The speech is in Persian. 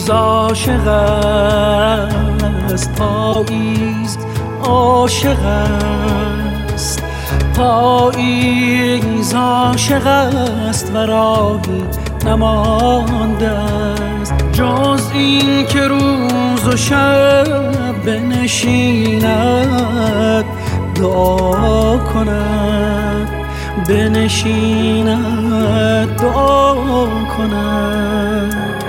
عاشق است، پاییز عاشق است، پاییز عاشق است و راهی نمانده است جز این که روز و شب بنشیند دعا کند، بنشیند دعا کند.